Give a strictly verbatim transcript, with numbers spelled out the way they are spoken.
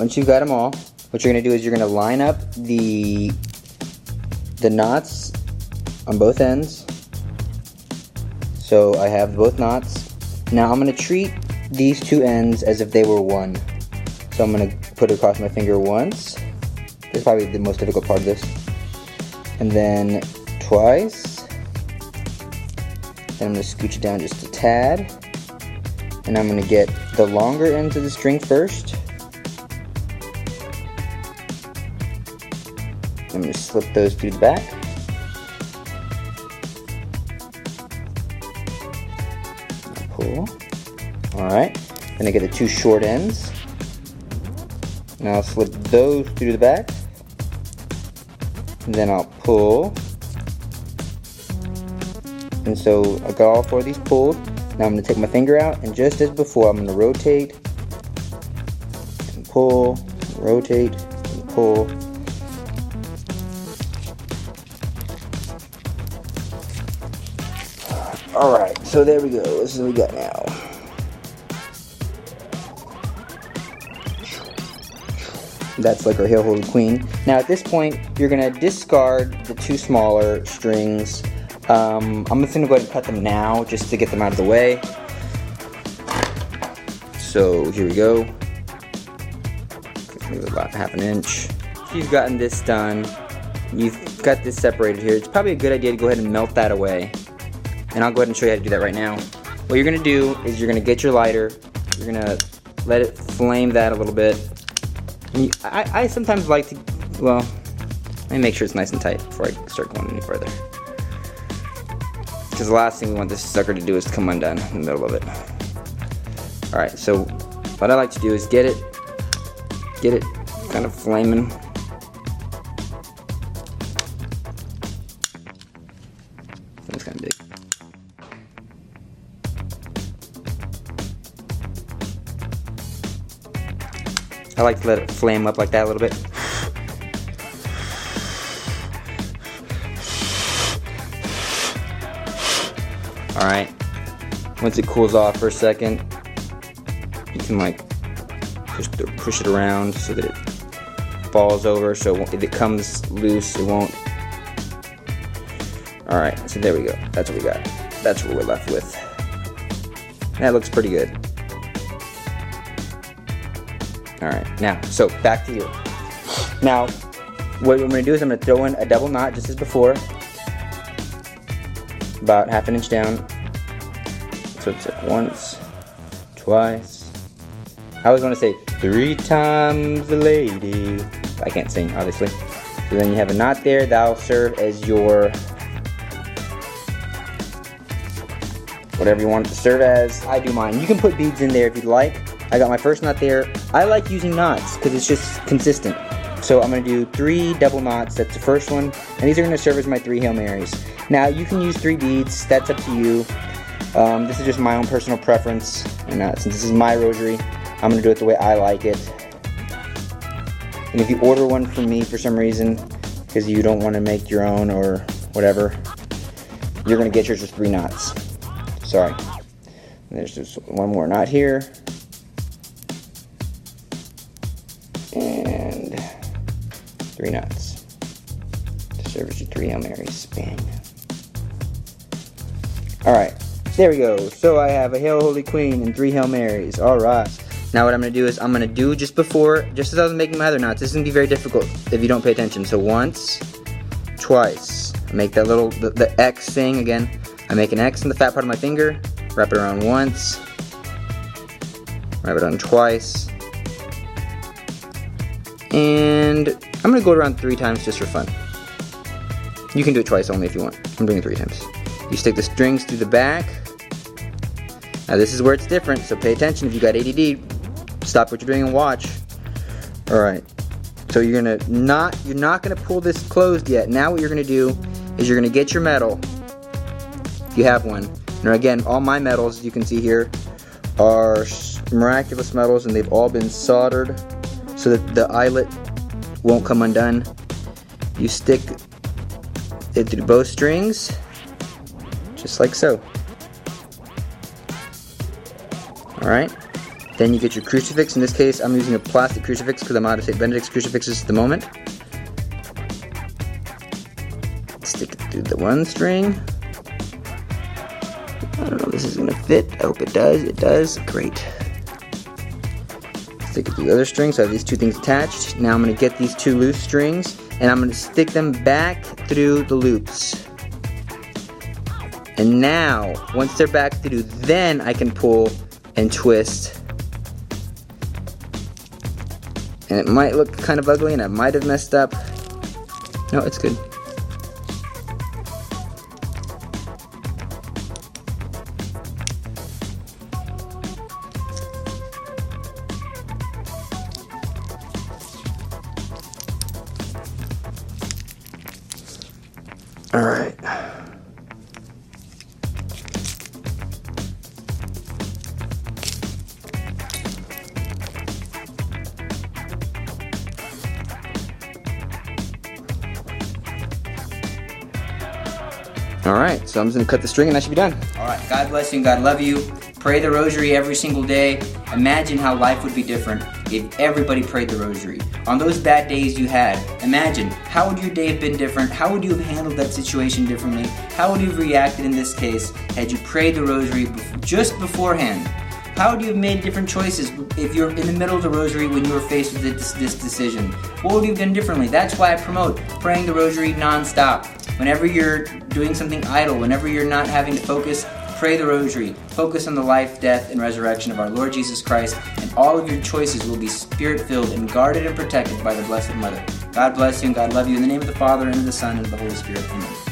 once you've got them all, what you're gonna do is you're gonna line up the the knots on both ends. So I have both knots. Now I'm gonna treat these two ends as if they were one. So I'm gonna put it across my finger once. This is probably the most difficult part of this. And then twice. Then I'm gonna scooch it down just a tad. And I'm gonna get the longer ends of the string first. I'm gonna slip those through the back. Pull. Alright. Then I get the two short ends. Now I'll slip those through the back. And then I'll pull. And so I got all four of these pulled. Now I'm going to take my finger out, and just as before, I'm going to rotate and pull, rotate and pull. Alright, so there we go. This is what we got now. That's like our Hail Holy Queen. Now at this point, you're going to discard the two smaller strings. Um, I'm just going to go ahead and cut them now just to get them out of the way. So here we go. Maybe about half an inch. If you've gotten this done, you've got this separated here, it's probably a good idea to go ahead and melt that away. And I'll go ahead and show you how to do that right now. What you're going to do is you're going to get your lighter, you're going to let it flame that a little bit. You, I, I sometimes like to, well, let me make sure it's nice and tight before I start going any further. Because the last thing we want this sucker to do is to come undone in the middle of it. Alright, so what I like to do is get it, get it kind of flaming. That's kind of big. I like to let it flame up like that a little bit. Alright, once it cools off for a second, you can like push, the, push it around so that it falls over, so if it comes loose, it won't. Alright, so there we go. That's what we got. That's what we're left with. That looks pretty good. Alright, now, so back to you. Now, what I'm going to do is I'm going to throw in a double knot just as before. About half an inch down. So it's like once, twice. I always want to say three times the lady. I can't sing, obviously. So then you have a knot there. That'll serve as your whatever you want it to serve as. I do mine. You can put beads in there if you'd like. I got my first knot there. I like using knots because it's just consistent. So I'm going to do three double knots. That's the first one. And these are going to serve as my three Hail Marys. Now you can use three beads. That's up to you. Um, this is just my own personal preference. And uh, since this is my rosary, I'm going to do it the way I like it. And if you order one from me for some reason, because you don't want to make your own or whatever, you're going to get yours with three knots. Sorry. And there's just one more knot here. And three knots to serve as your three Hail Marys. Bang. Alright, there we go. So I have a Hail Holy Queen and three Hail Marys. Alright. Now what I'm going to do is I'm going to do just before, just as I was making my other knots. This is going to be very difficult if you don't pay attention. So once, twice. I make that little, the, the X thing again. I make an X in the fat part of my finger. Wrap it around once. Wrap it on twice. And I'm going to go around three times just for fun. You can do it twice only if you want. I'm doing it three times. You stick the strings through the back. Now this is where it's different, so pay attention. If you got A D D, stop what you're doing and watch. Alright. So you're gonna not you're not gonna pull this closed yet. Now what you're gonna do is you're gonna get your medal. If you have one. Now again, all my medals you can see here are miraculous medals, and they've all been soldered so that the eyelet won't come undone. You stick it through both strings, just like so. Alright, Then you get your crucifix. In this case, I'm using a plastic crucifix because I'm out of Saint Benedict's crucifixes at the moment. Stick it through the one string. I don't know if this is gonna fit. I hope it does. It does. Great. Stick it through the other string, so I have these two things attached. Now I'm gonna get these two loose strings and I'm gonna stick them back through the loops. And now, once they're back through, then I can pull and twist. And it might look kind of ugly and I might have messed up. No, it's good. All right. All right, so I'm just gonna cut the string and that should be done. All right, God bless you and God love you. Pray the rosary every single day. Imagine how life would be different if everybody prayed the rosary. On those bad days you had, imagine, how would your day have been different? How would you have handled that situation differently? How would you have reacted in this case had you prayed the rosary just beforehand? How would you have made different choices if you're in the middle of the rosary when you were faced with this, this decision? What would you have done differently? That's why I promote praying the rosary non-stop. Whenever you're doing something idle, whenever you're not having to focus, pray the rosary. Focus on the life, death, and resurrection of our Lord Jesus Christ, and all of your choices will be spirit-filled and guarded and protected by the Blessed Mother. God bless you and God love you. In the name of the Father, and of the Son, and of the Holy Spirit. Amen.